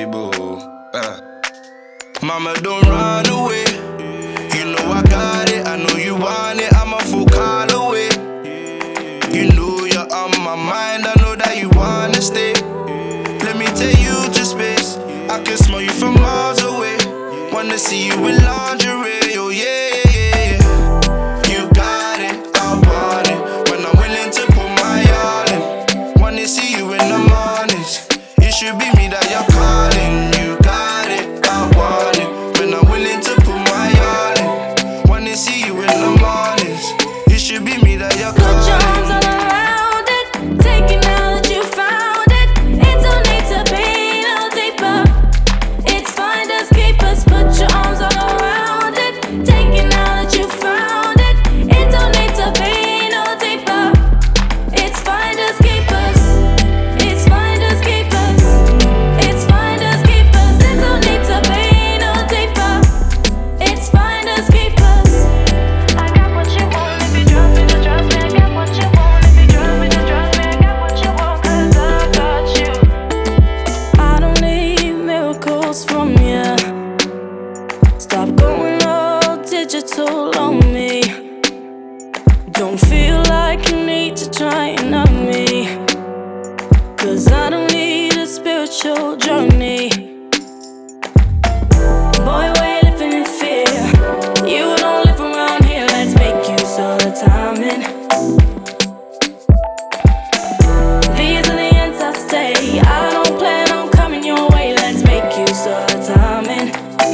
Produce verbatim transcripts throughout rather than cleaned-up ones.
table. Uh. Mama, don't run away. You know I got it, I know you want it. I'm a full call away. You know you're on my mind, I know that you wanna stay. Let me take you to space. I can smell you from miles away. Wanna see you in lingerie, oh yeah, yeah, yeah. You got it, I want it. When I'm willing to put my all in. Wanna see you in the mornings. It should be me that you're calling. You got it, I want it. When I'm willing to put my all in. Wanna see you in the mornings. It should be me that you're calling. Put your arms all around it, take it now that you found it. It don't need to be no deeper. It's finders keepers. Put your arms all around it, take it now that you found it. It don't need to be no deeper. It's finders keepers. It's finders keepers. It's finders keepers. It don't need to be no deeper. It's finders keepers. I got what you want if you trust me to trust me. I got what you want if you trust me to trust me. I got what you want 'cause I got you. I don't need miracles from you. Stop going all digital on me. Don't feel like you need to try and help me, 'cause I don't need a spiritual journey. Boy, we're living in fear. You don't live around here, let's make use of the timing. These are the ends I stay. I don't plan on coming your way, let's make use of the timing.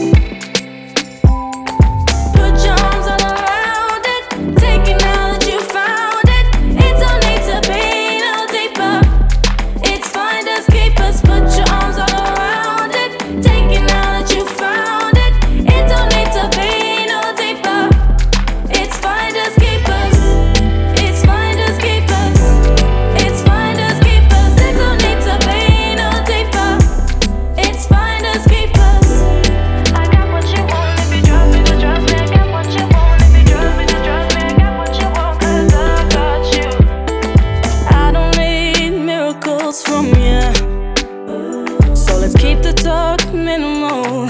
Put your arms all around it, take it now that you found it. It don't need to be no deeper. It's finders keepers. Put your arms all around it, take it now that you found it. It don't need to be no deeper. It's finders keepers. It's finders keepers. It's finders keepers. It don't need to be no deeper. It's finders keepers. I got what you want if you trust me to trust me. I got what you want if you trust me to trust me. I got what you want 'cause I got you. I don't need miracles from you, so let's keep the talk minimal.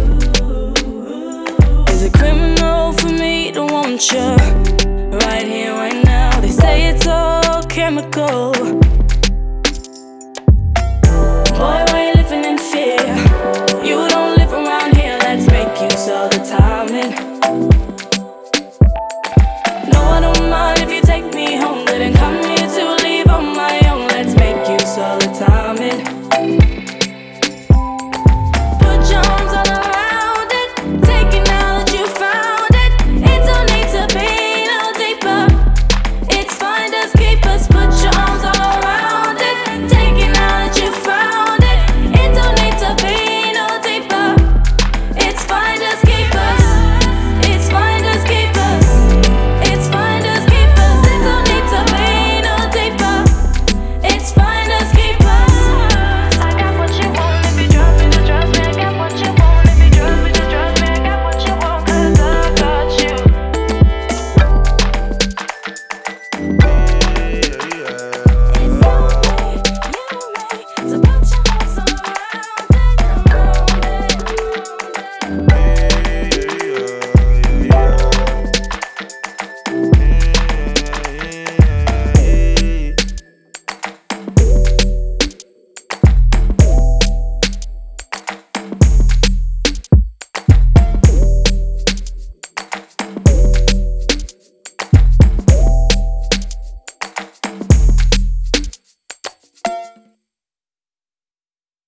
Is it criminal for me to want you right here, right now? They say it's all chemical.